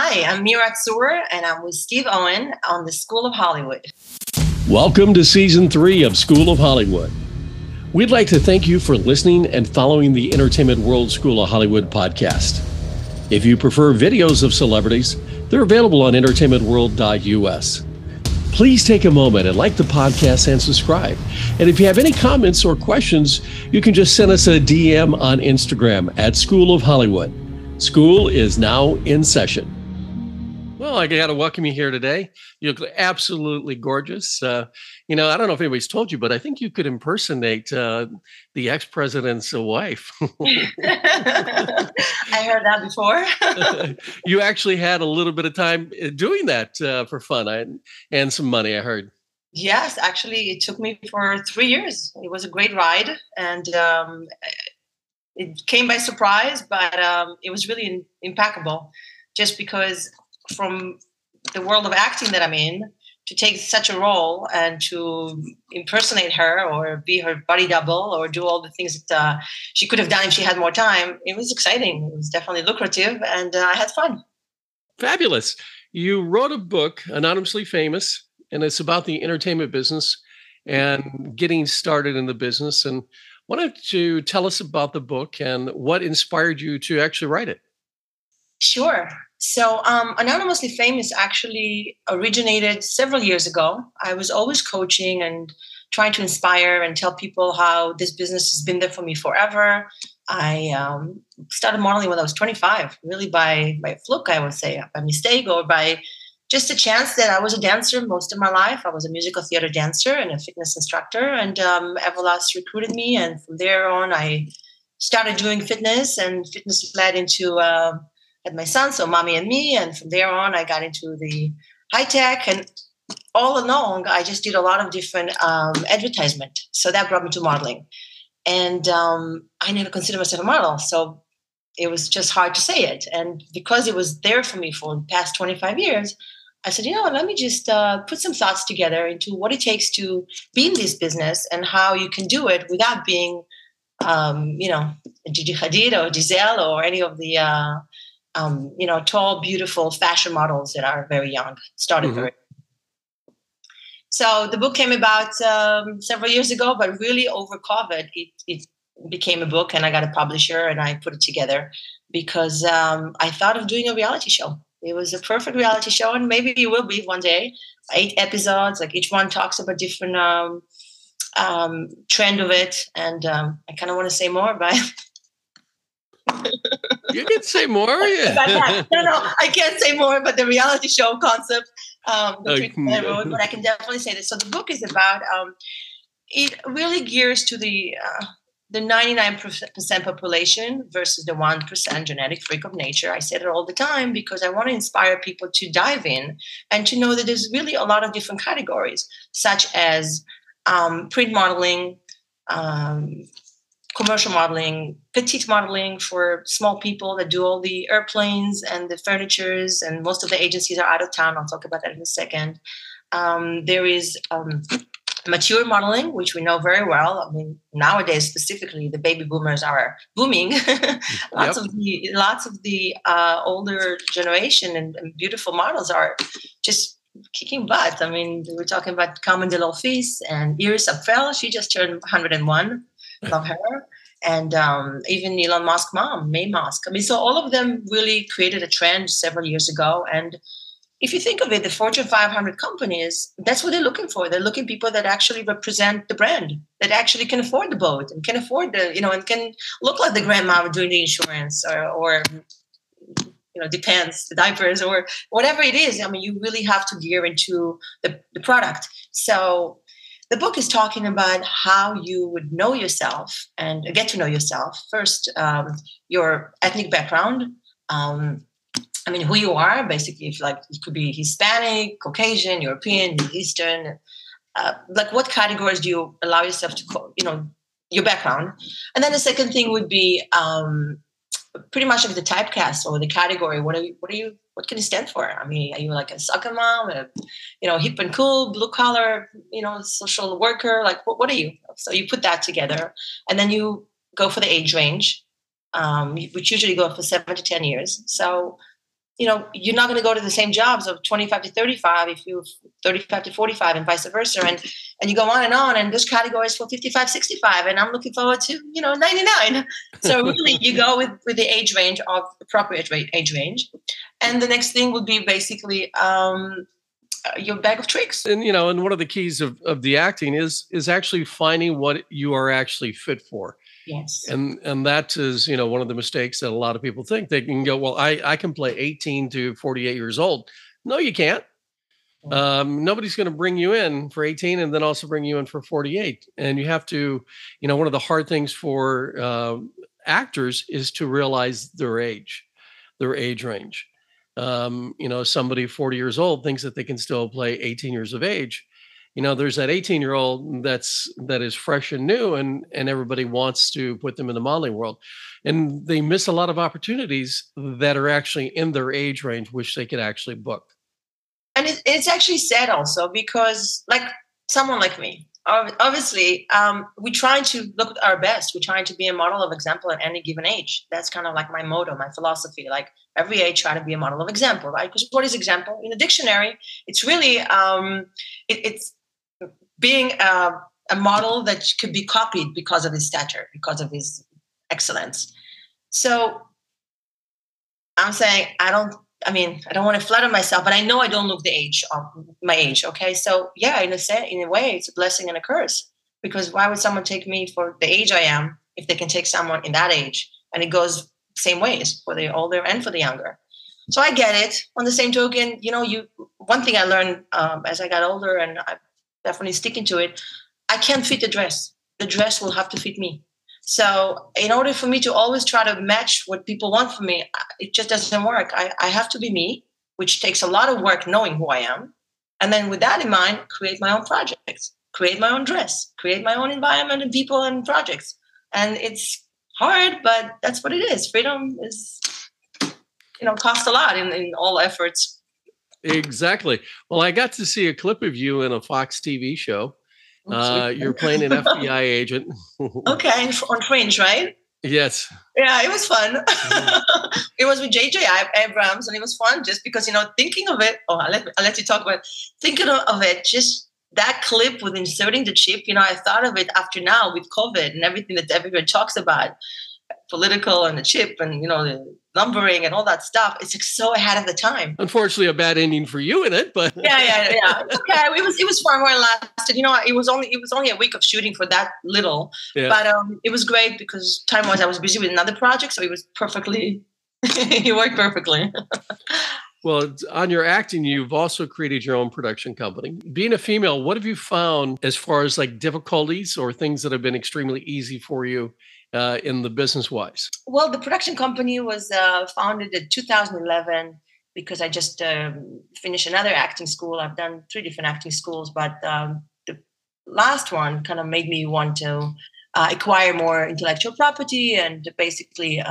Hi, I'm Mira Tsur, and I'm with Steve Owen on the School of Hollywood. Welcome to Season 3 of School of Hollywood. We'd like to thank you for listening and following the Entertainment World School of Hollywood podcast. If you prefer videos of celebrities, they're available on entertainmentworld.us. Please take a moment and like the podcast and subscribe. And if you have any comments or questions, you can just send us a DM on Instagram at School of Hollywood. School is now in session. Well, I got to welcome you here today. You look absolutely gorgeous. I don't know if anybody's told you, but I think you could impersonate the ex-president's wife. I heard that before. You actually had a little bit of time doing that for fun and some money, I heard. Yes, actually, it took me for 3 years. It was a great ride, and it came by surprise, but it was really impeccable, just because from the world of acting that I'm in, to take such a role and to impersonate her or be her body double or do all the things that she could have done if she had more time, it was exciting. It was definitely lucrative, and I had fun. Fabulous. You wrote a book, Anonymously Famous, and it's about the entertainment business and getting started in the business. And why don't you tell us about the book and what inspired you to actually write it? Sure. So Anonymously Famous actually originated several years ago. I was always coaching and trying to inspire and tell people how this business has been there for me forever. I started modeling when I was 25, really by fluke, I would say, by mistake, or by just a chance that I was a dancer most of my life. I was a musical theater dancer and a fitness instructor, and Everlast recruited me. And from there on, I started doing fitness, and fitness led into had my son, so Mommy and Me. And from there on, I got into the high tech. And all along, I just did a lot of different advertisement. So that brought me to modeling. And I never considered myself a model. So it was just hard to say it. And because it was there for me for the past 25 years, I said, let me just put some thoughts together into what it takes to be in this business and how you can do it without being, Gigi Hadid or Giselle or any of the tall, beautiful fashion models that are very young, started very. So the book came about several years ago, but really over COVID, it became a book, and I got a publisher and I put it together because I thought of doing a reality show. It was a perfect reality show, and maybe it will be one day. 8 episodes, like each one talks about different trend of it, and I kind of want to say more, but you can say more. Yeah. No, I can't say more about the reality show concept. But I can definitely say this. So the book is about. It really gears to the 99% population versus the 1% genetic freak of nature. I say it all the time because I want to inspire people to dive in and to know that there's really a lot of different categories, such as print modeling, commercial modeling, petite modeling for small people that do all the airplanes and the furnitures, and most of the agencies are out of town. I'll talk about that in a second. There is mature modeling, which we know very well. I mean, nowadays specifically, the baby boomers are booming. Lots of the older generation and beautiful models are just kicking butt. I mean, we're talking about Carmen Delorfis and Iris Apfel. She just turned 101. Love her. And even Elon Musk's mom, May Musk. I mean, so all of them really created a trend several years ago. And if you think of it, the Fortune 500 companies, that's what they're looking for. They're looking for people that actually represent the brand, that actually can afford the boat and can afford and can look like the grandma doing the insurance or depends, the diapers or whatever it is. I mean, you really have to gear into the product. So the book is talking about how you would know yourself and get to know yourself. First, your ethnic background. Who you are, basically, if it could be Hispanic, Caucasian, European, Middle Eastern, what categories do you allow yourself to, your background. And then the second thing would be pretty much like the typecast or the category. What can you stand for? I mean, are you like a soccer mom, hip and cool, blue collar, social worker? Like, what are you? So you put that together, and then you go for the age range, which usually go for 7 to 10 years. So you're not going to go to the same jobs of 25 to 35 if you're 35 to 45 and vice versa. And you go on. And this category is for 55, 65. And I'm looking forward to, 99. So really you go with the age range of appropriate age range. And the next thing would be basically your bag of tricks. And, and one of the keys of the acting is actually finding what you are actually fit for. Yes. And that is, one of the mistakes that a lot of people think. They can go, well, I can play 18 to 48 years old. No, you can't. Nobody's going to bring you in for 18 and then also bring you in for 48. And you have to, one of the hard things for actors is to realize their age range. Somebody 40 years old thinks that they can still play 18 years of age. There's that 18-year-old that is fresh and new, and everybody wants to put them in the modeling world. And they miss a lot of opportunities that are actually in their age range, which they could actually book. And it's actually sad also because, like someone like me, obviously, we're trying to look our best. We're trying to be a model of example at any given age. That's kind of like my motto, my philosophy. Like every age, try to be a model of example, right? Because what is example? In a dictionary, it's really, it's being a model that could be copied because of his stature, because of his excellence. So I'm saying I don't want to flatter myself, but I know I don't look the age of my age. Okay. So yeah, in a way, it's a blessing and a curse, because why would someone take me for the age I am if they can take someone in that age? And it goes same ways for the older and for the younger. So I get it. On the same token, one thing I learned as I got older, and I'm definitely sticking to it, I can't fit the dress. The dress will have to fit me. So in order for me to always try to match what people want from me, it just doesn't work. I have to be me, which takes a lot of work knowing who I am. And then with that in mind, create my own projects, create my own dress, create my own environment and people and projects. And it's hard, but that's what it is. Freedom is, cost a lot in all efforts. Exactly. Well, I got to see a clip of you in a Fox TV show. You're playing an FBI agent. Okay, on Fringe, right? Yes. Yeah, it was fun. It was with J.J. Abrams, and it was fun just because, thinking of it. Oh, I'll let you talk about it. Thinking of it, just that clip with inserting the chip, I thought of it after now with COVID and everything that everyone talks about, political and the chip and, the numbering and all that stuff. It's like so ahead of the time. Unfortunately, a bad ending for you in it, but yeah. Okay, it was fun while it lasted. It was only a week of shooting for that little, but it was great because time-wise I was busy with another project, so it was perfectly. It worked perfectly. Well, on your acting, you've also created your own production company. Being a female, what have you found as far as like difficulties or things that have been extremely easy for you in the business-wise? Well, the production company was founded in 2011 because I just finished another acting school. I've done 3 different acting schools, but the last one kind of made me want to acquire more intellectual property and basically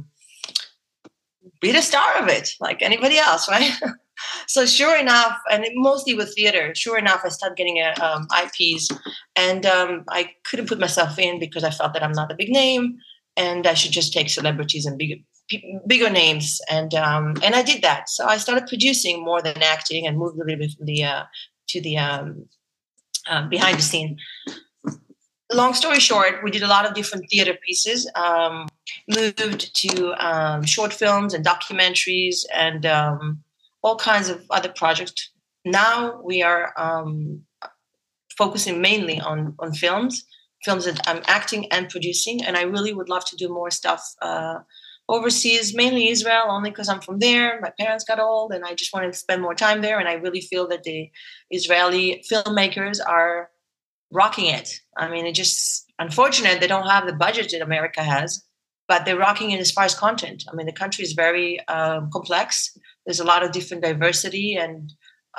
be the star of it, like anybody else, right? So sure enough, and mostly with theater, sure enough, I started getting IPs, and I couldn't put myself in because I felt that I'm not a big name, and I should just take celebrities and bigger names, and I did that. So I started producing more than acting, and moved a little bit from to the behind the scene. Long story short, we did a lot of different theater pieces. Moved to short films and documentaries and all kinds of other projects. Now we are focusing mainly on films that I'm acting and producing, and I really would love to do more stuff overseas, mainly Israel, only because I'm from there. My parents got old, and I just wanted to spend more time there, and I really feel that the Israeli filmmakers are rocking it. I mean, it's just unfortunate they don't have the budget that America has, but they're rocking it as far as content. I mean, the country is very complex. There's a lot of different diversity and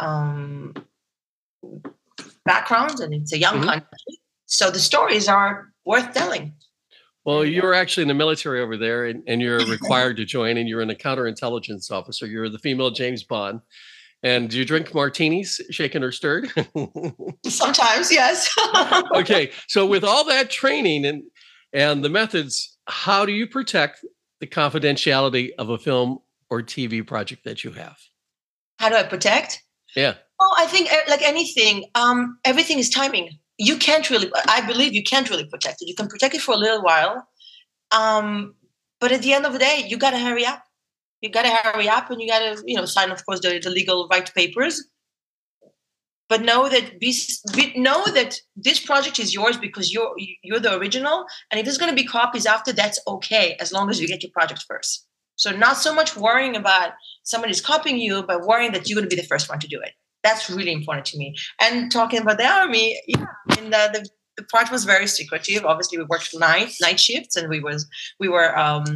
backgrounds, and it's a young country. So the stories are worth telling. Well, you're actually in the military over there, and you're required to join, and you're a counterintelligence officer. You're the female James Bond. And do you drink martinis, shaken or stirred? Sometimes, yes. Okay. So with all that training and the methods, how do you protect the confidentiality of a film or TV project that you have? How do I protect? Yeah. Well, I think like anything, everything is timing. You can't really, I believe you can't really protect it. You can protect it for a little while. But at the end of the day, you got to hurry up. You got to hurry up and you got to, sign, of course, the legal right papers. But know that know that this project is yours because you're the original. And if there's going to be copies after, that's okay, as long as you get your project first. So not so much worrying about somebody's copying you, but worrying that you're going to be the first one to do it. That's really important to me. And talking about the army, yeah, I mean, the part was very secretive. Obviously, we worked night shifts, and we were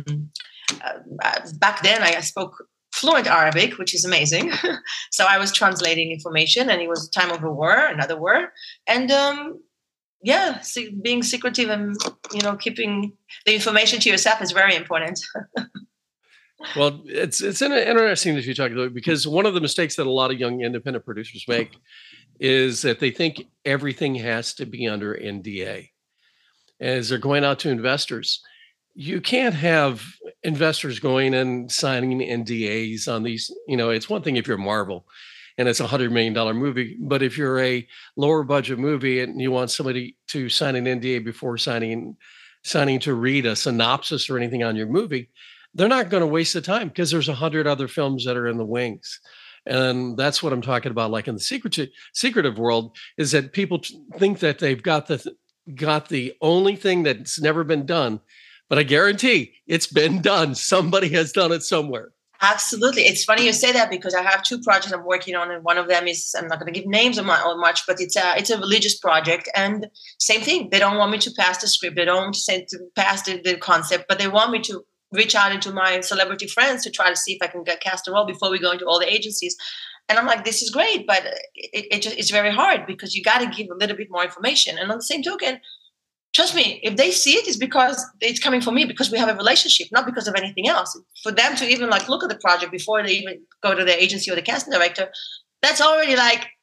back then. I spoke fluent Arabic, which is amazing. So I was translating information, and it was time of a war, another war, and being secretive and keeping the information to yourself is very important. Well, it's interesting that you talk about it, because one of the mistakes that a lot of young independent producers make is that they think everything has to be under NDA. As they're going out to investors, you can't have investors going and signing NDAs on these. It's one thing if you're Marvel and it's $100 million movie, but if you're a lower budget movie and you want somebody to sign an NDA before signing to read a synopsis or anything on your movie, they're not going to waste the time because there's 100 other films that are in the wings. And that's what I'm talking about. Like in the secretive world, is that people think that they've got the only thing that's never been done. But I guarantee it's been done. Somebody has done it somewhere. Absolutely. It's funny you say that because I have 2 projects I'm working on, and one of them is, I'm not going to give names on much, but it's a religious project. And same thing. They don't want me to pass the script. They don't want to pass the concept, but they want me to reach out into my celebrity friends to try to see if I can get cast a role before we go into all the agencies. And I'm like, this is great, but it's very hard because you got to give a little bit more information. And on the same token, trust me, if they see it, it's because it's coming from me, because we have a relationship, not because of anything else. For them to even look at the project before they even go to the agency or the casting director, that's already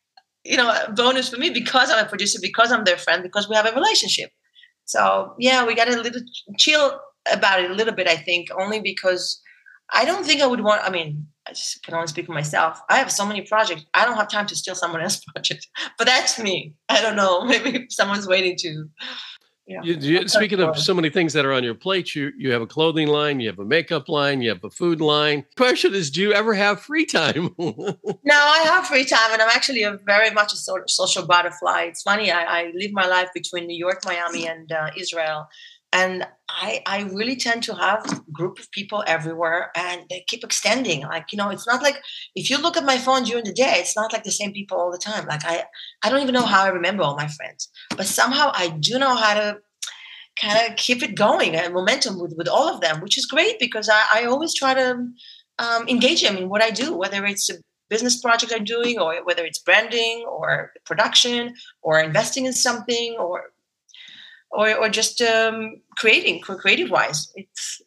a bonus for me, because I'm a producer, because I'm their friend, because we have a relationship. So yeah, we got a little chill about it a little bit, I think, only because I don't think I would want, I just can only speak for myself. I have so many projects. I don't have time to steal someone else's project, but that's me. I don't know. Maybe someone's waiting to. Speaking of so many things that are on your plate, you have a clothing line, you have a makeup line, you have a food line. Question is, do you ever have free time? No, I have free time, and I'm actually very much a social butterfly. It's funny. I live my life between New York, Miami, and Israel. And I really tend to have a group of people everywhere, and they keep extending. It's not like, if you look at my phone during the day, it's not like the same people all the time. I don't even know how I remember all my friends, but somehow I do know how to kind of keep it going and momentum with all of them, which is great, because I always try to engage them in what I do, whether it's a business project I'm doing, or whether it's branding or production or investing in something, or just creative wise. It's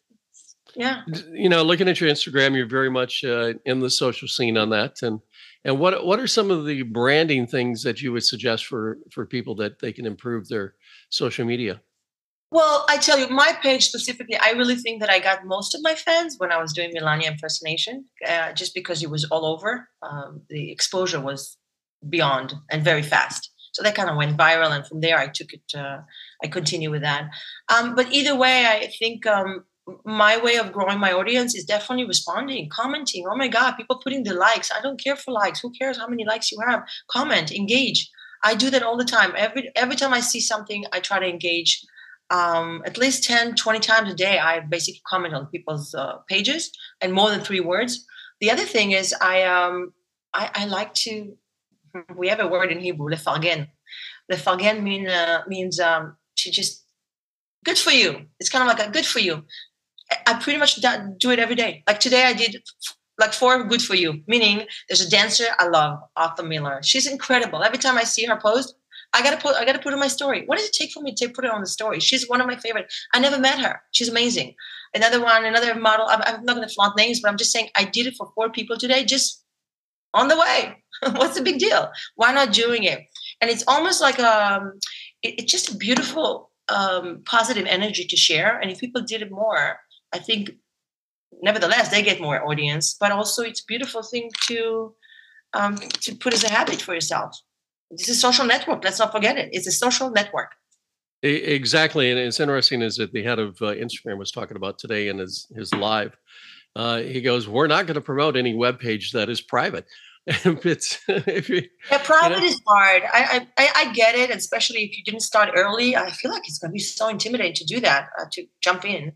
looking at your Instagram, you're very much in the social scene on that. And what are some of the branding things that you would suggest for people that they can improve their social media? Well, I tell you, my page specifically, I really think that I got most of my fans when I was doing Melania impersonation, just because it was all over. The exposure was beyond and very fast. So that kind of went viral. And from there, I took it, I continue with that. But either way, I think my way of growing my audience is definitely responding, commenting. Oh my God, people putting the likes. I don't care for likes. Who cares how many likes you have? Comment, engage. I do that all the time. Every time I see something, I try to engage. At least 10, 20 times a day, I basically comment on people's pages, and more than 3 words. The other thing is I like to, we have a word in Hebrew, lefargen. Lefargen means to just, good for you. It's kind of like a good for you. I pretty much do it every day. Like today I did 4 good for you, meaning there's a dancer I love, Arthur Miller. She's incredible. Every time I see her post, I gotta put in my story. What does it take for me to put it on the story? She's one of my favorite. I never met her. She's amazing. Another model. I'm not gonna flaunt names, but I'm just saying I did it for 4 people today, just on the way. What's the big deal? Why not doing it? And it's almost like it's just a beautiful positive energy to share. And if people did it more, I think nevertheless, they get more audience. But also, it's a beautiful thing to put as a habit for yourself. This is a social network. Let's not forget it. It's a social network. Exactly, and it's interesting is that the head of Instagram was talking about today in his live. He goes, "We're not going to promote any web page that is private." It's if you, Yeah, private is hard. I get it, especially if you didn't start early. I feel like it's going to be so intimidating to do that, to jump in.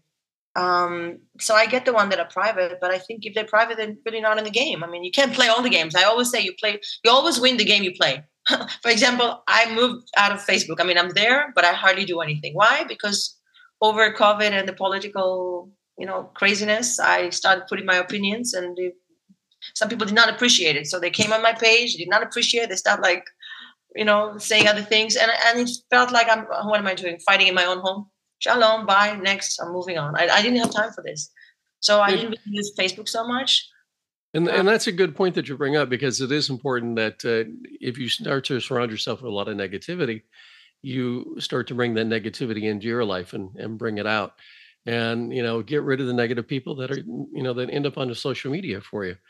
So I get the one that are private, but I think if they're private, they're really not in the game. I mean, you can't play all the games. I always say you always win the game you play. For example, I moved out of Facebook. I mean, I'm there, but I hardly do anything. Why? Because over COVID and the political, craziness, I started putting my opinions, and some people did not appreciate it. So they came on my page, did not appreciate it. They started saying other things, and it felt like what am I doing? Fighting in my own home. Shalom, bye, next, I'm moving on. I didn't have time for this. So I didn't really use Facebook so much. And that's a good point that you bring up, because it is important that if you start to surround yourself with a lot of negativity, you start to bring that negativity into your life and bring it out. And, get rid of the negative people that are, that end up on the social media for you.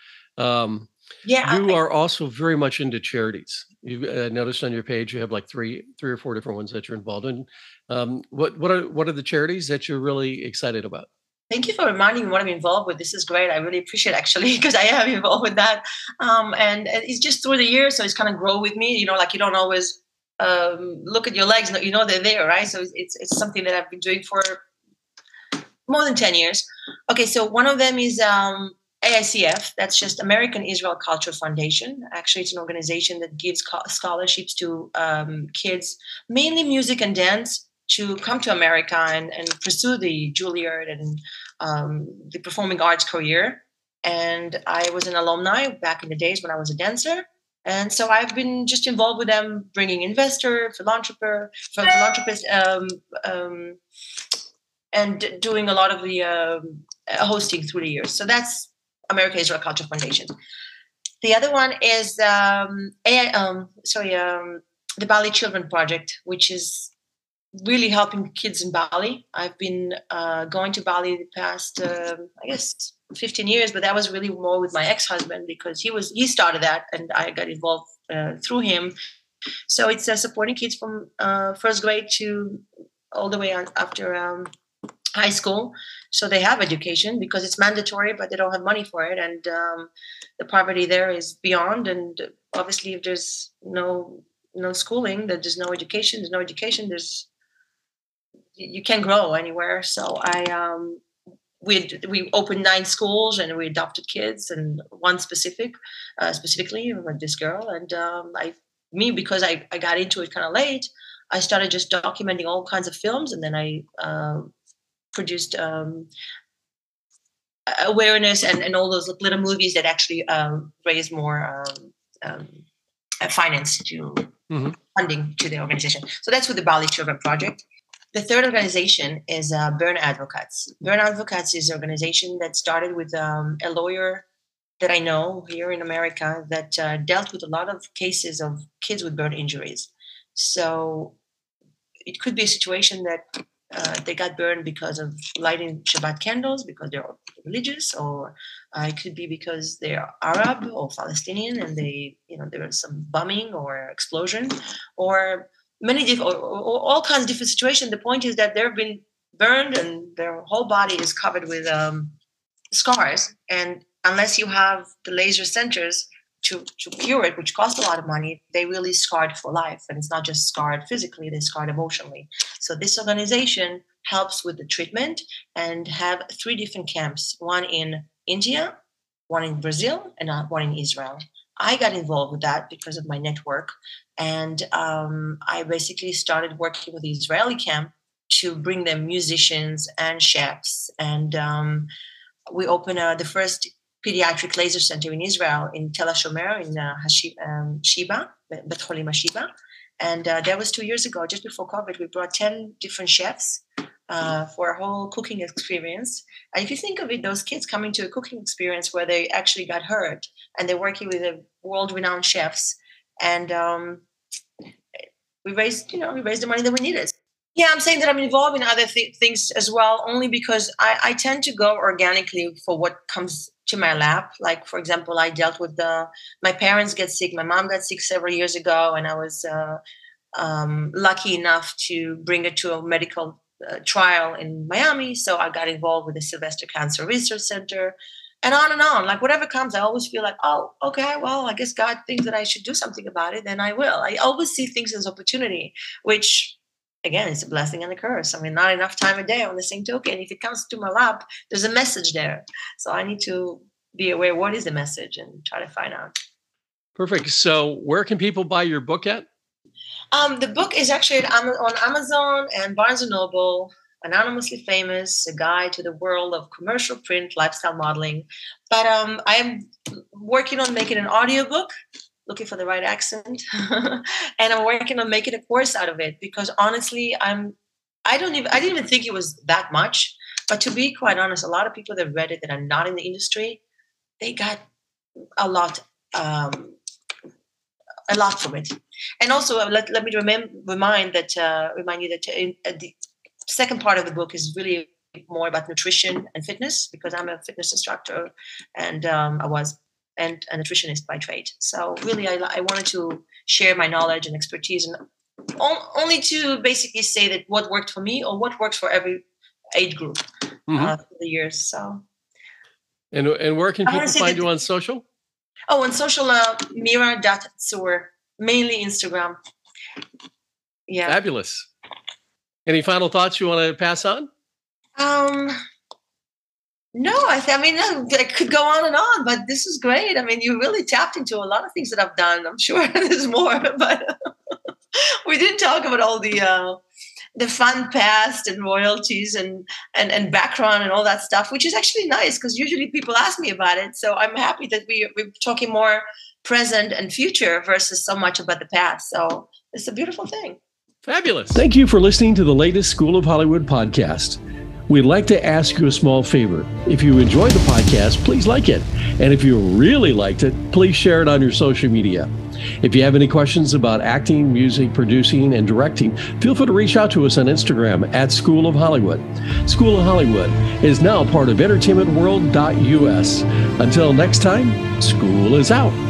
You are also very much into charities. You've noticed on your page you have like three or four different ones that you're involved in. What are the charities that you're really excited about? Thank you for reminding me what I'm involved with. This is great. I really appreciate it, actually, because I am involved with that. And it's just through the years, so it's kind of grow with me. Like you don't always look at your legs, they're there, right? So it's something that I've been doing for more than 10 years. Okay, so one of them is AICF. That's just American Israel Culture Foundation. Actually, it's an organization that gives scholarships to kids, mainly music and dance, to come to America and pursue the Juilliard and the performing arts career. And I was an alumni back in the days when I was a dancer. And so I've been just involved with them, bringing philanthropists, and doing a lot of the hosting through the years. So that's American Israel Culture Foundation. The other one is the Bali Children Project, which is really helping kids in Bali. I've been going to Bali the past, 15 years, but that was really more with my ex-husband, because he started that and I got involved through him. So it's supporting kids from first grade to all the way on after high school. So they have education because it's mandatory, but they don't have money for it. And the poverty there is beyond. And obviously, if there's no schooling, there's no education. You can't grow anywhere. So we opened 9 schools and we adopted kids, and one specifically with this girl. And because I got into it kind of late, I started just documenting all kinds of films, and then I produced awareness and all those little movies that actually raise more finance to funding to the organization. So that's with the Bali Children Project. The third organization is Burn Advocates. Burn Advocates is an organization that started with a lawyer that I know here in America that dealt with a lot of cases of kids with burn injuries. So it could be a situation that they got burned because of lighting Shabbat candles, because they're religious, or it could be because they're Arab or Palestinian and there was some bombing or explosion, or all kinds of different situations. The point is that they've been burned and their whole body is covered with scars. And unless you have the laser centers to cure it, which costs a lot of money, they really scarred for life. And it's not just scarred physically, they scarred emotionally. So this organization helps with the treatment and have 3 different camps, one in India, one in Brazil, and one in Israel. I got involved with that because of my network. And I basically started working with the Israeli camp to bring them musicians and chefs. And we opened the first pediatric laser center in Israel in Tel HaShomer in Shiba, Bet Cholim HaShiba. And that was 2 years ago, just before COVID. We brought 10 different chefs for a whole cooking experience. And if you think of it, those kids coming to a cooking experience where they actually got hurt and they're working with the world-renowned chefs. And we raised the money that we needed. Yeah, I'm saying that I'm involved in other things as well, only because I tend to go organically for what comes to my lap. Like, for example, I dealt with my parents get sick. My mom got sick several years ago, and I was lucky enough to bring her to a medical trial in Miami. So I got involved with the Sylvester Cancer Research Center, and on and on. Like, whatever comes, I always feel like, oh, okay, well, I guess God thinks that I should do something about it, then I will. I always see things as opportunity, which, again, it's a blessing and a curse. I mean, not enough time a day. On the same token, if it comes to my lap, there's a message there. So I need to be aware what is the message and try to find out. Perfect. So where can people buy your book at? The book is actually on Amazon and Barnes & Noble, Anonymously Famous, A Guide to the World of Commercial Print Lifestyle Modeling. But I am working on making an audiobook, looking for the right accent. And I'm working on making a course out of it, because honestly, I didn't even think it was that much. But to be quite honest, a lot of people that read it that are not in the industry, they got a lot from it. And also, let me remind you that the second part of the book is really more about nutrition and fitness, because I'm a fitness instructor and I was a nutritionist by trade. So really, I wanted to share my knowledge and expertise, and only to basically say that what worked for me or what works for every age group through the years. So, and where can people find you on social? Oh, on social, Mira.Tzur, mainly Instagram. Yeah. Fabulous. Any final thoughts you want to pass on? No, I mean, I could go on and on, but this is great. I mean, you really tapped into a lot of things that I've done. I'm sure there's more, but we didn't talk about all the fun past and royalties and background and all that stuff, which is actually nice, because usually people ask me about it. So I'm happy that we're talking more present and future versus so much about the past. So it's a beautiful thing. Fabulous. Thank you for listening to the latest School of Hollywood podcast. We'd like to ask you a small favor. If you enjoyed the podcast, please like it. And if you really liked it, please share it on your social media. If you have any questions about acting, music, producing, and directing, feel free to reach out to us on Instagram at School of Hollywood. School of Hollywood is now part of entertainmentworld.us. Until next time, school is out.